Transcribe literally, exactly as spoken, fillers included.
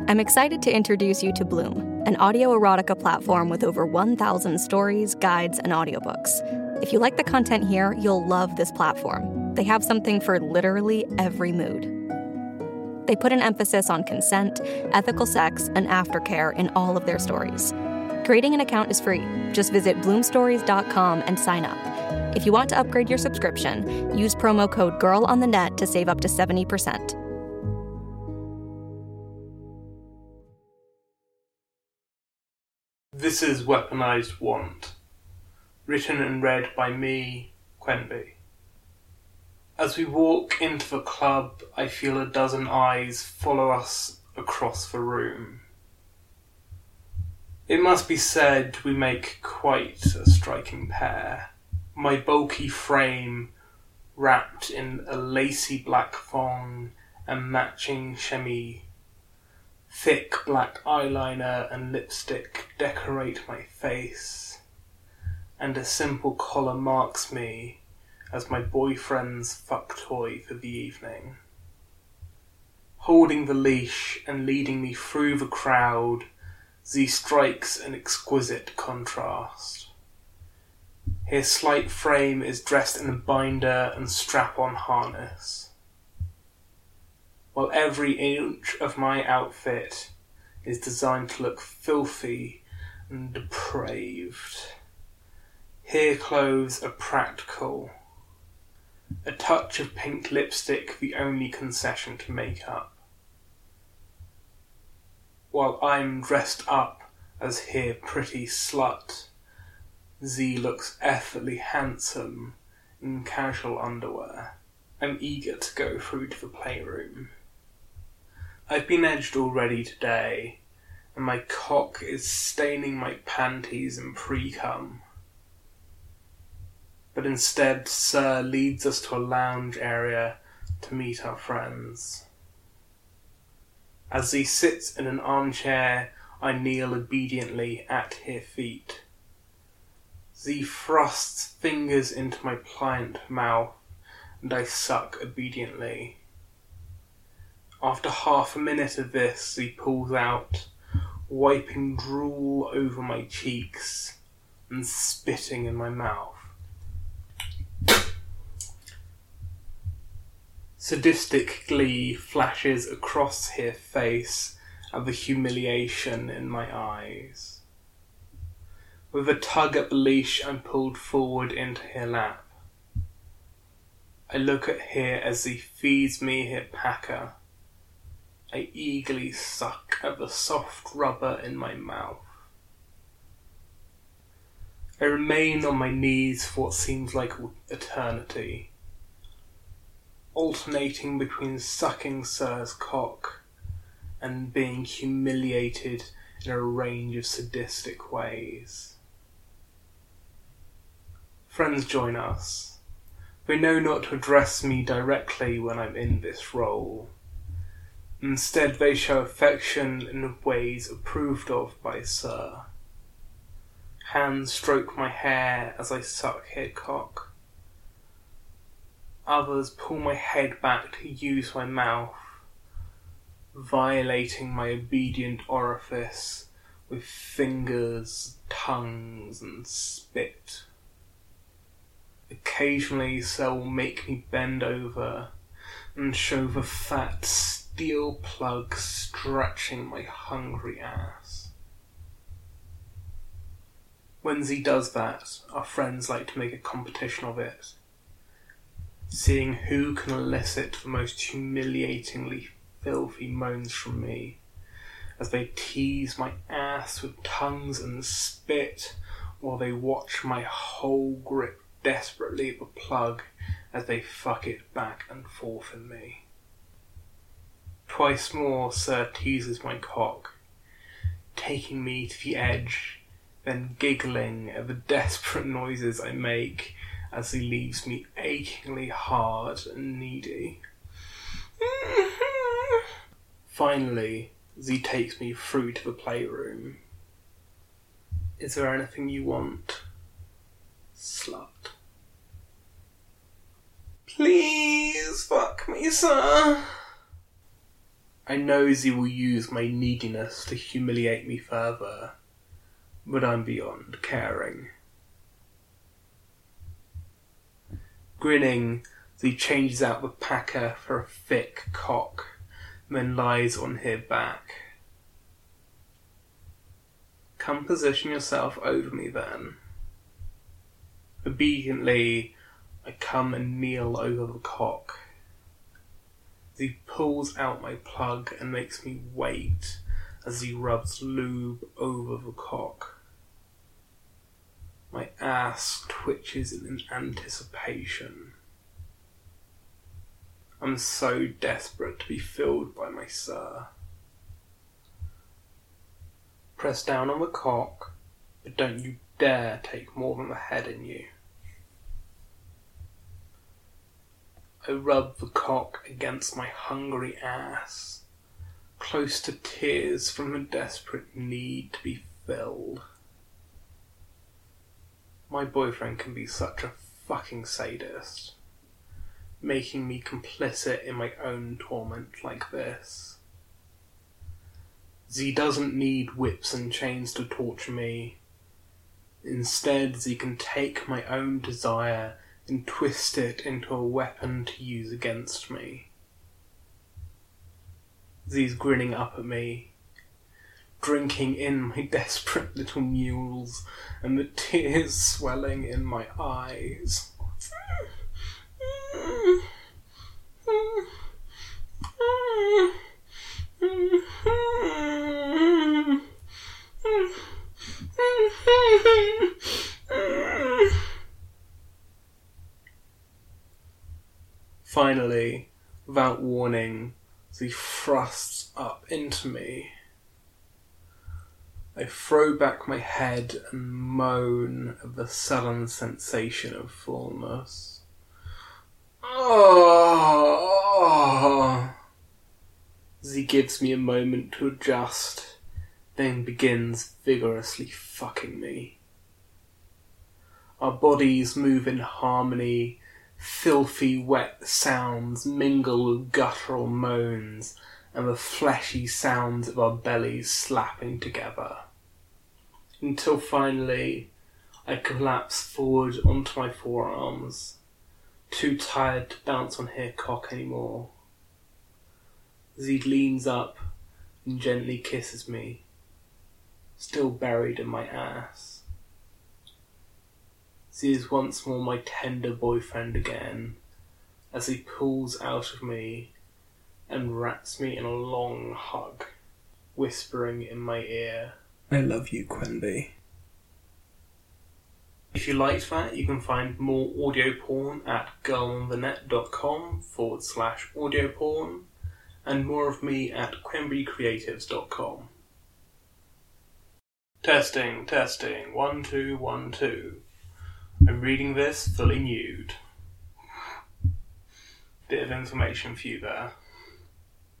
I'm excited to introduce you to Bloom, an audio erotica platform with over one thousand stories, guides, and audiobooks. If you like the content here, you'll love this platform. They have something for literally every mood. They put an emphasis on consent, ethical sex, and aftercare in all of their stories. Creating an account is free. Just visit bloom stories dot com and sign up. If you want to upgrade your subscription, use promo code GIRLONTHENET to save up to seventy percent. This is Weaponized Want, written and read by me, Quenby. As we walk into the club, I feel a dozen eyes follow us across the room. It must be said we make quite a striking pair. My bulky frame, wrapped in a lacy black thong and matching chemise, thick black eyeliner and lipstick decorate my face, and a simple collar marks me as my boyfriend's fuck toy for the evening. Holding the leash and leading me through the crowd, Z strikes an exquisite contrast. His slight frame is dressed in a binder and strap-on harness, while every inch of my outfit is designed to look filthy and depraved. Here clothes are practical, a touch of pink lipstick the only concession to makeup, while I'm dressed up as here pretty slut. Z looks effortlessly handsome in casual underwear. I'm eager to go through to the playroom. I've been edged already today, and my cock is staining my panties and pre-cum. But instead, Sir leads us to a lounge area to meet our friends. As he sits in an armchair, I kneel obediently at his feet. Z thrusts fingers into my pliant mouth, and I suck obediently. After half a minute of this, he pulls out, wiping drool over my cheeks and spitting in my mouth. Sadistic glee flashes across his face at the humiliation in my eyes. With a tug at the leash, I'm pulled forward into her lap. I look at her as he feeds me her packer. I eagerly suck at the soft rubber in my mouth. I remain on my knees for what seems like eternity, alternating between sucking Sir's cock and being humiliated in a range of sadistic ways. Friends join us. They know not to address me directly when I'm in this role. Instead, they show affection in ways approved of by Sir. Hands stroke my hair as I suck her cock. Others pull my head back to use my mouth, violating my obedient orifice with fingers, tongues, and spit. Occasionally, Sir will make me bend over and show the fat steel plug stretching my hungry ass. When Z does that, our friends like to make a competition of it, seeing who can elicit the most humiliatingly filthy moans from me, as they tease my ass with tongues and spit, while they watch my whole grip desperately the plug as they fuck it back and forth in me. Twice more, Sir teases my cock, taking me to the edge, then giggling at the desperate noises I make as he leaves me achingly hard and needy. Finally, Z takes me through to the playroom. Is there anything you want, slut? Please fuck me, sir. I know they will use my neediness to humiliate me further, but I'm beyond caring. Grinning, they changes out the packer for a thick cock, and then lies on her back. Come position yourself over me then. Obediently, I come and kneel over the cock. He pulls out my plug and makes me wait as he rubs lube over the cock. My ass twitches in anticipation. I'm so desperate to be filled by my sir. Press down on the cock, but don't you dare take more than the head in you. I rub the cock against my hungry ass, close to tears from a desperate need to be filled. My boyfriend can be such a fucking sadist, making me complicit in my own torment like this. He doesn't need whips and chains to torture me. Instead, he can take my own desire and twist it into a weapon to use against me. He's grinning up at me, drinking in my desperate little mules, and the tears swelling in my eyes. Finally, without warning, he thrusts up into me. I throw back my head and moan at the sullen sensation of fullness. Oh! He gives me a moment to adjust, then begins vigorously fucking me. Our bodies move in harmony. Filthy, wet sounds mingle with guttural moans and the fleshy sounds of our bellies slapping together. Until finally, I collapse forward onto my forearms, too tired to bounce on her cock anymore. Zeke leans up and gently kisses me, still buried in my ass. He is once more my tender boyfriend again, as he pulls out of me and wraps me in a long hug, whispering in my ear, "I love you, Quenby." If you liked that, you can find more audio porn at girlonthenet.com forward slash audio porn, and more of me at quenby creatives dot com. Testing, testing, one, two, one, two. I'm reading this fully nude. Bit of information for you there.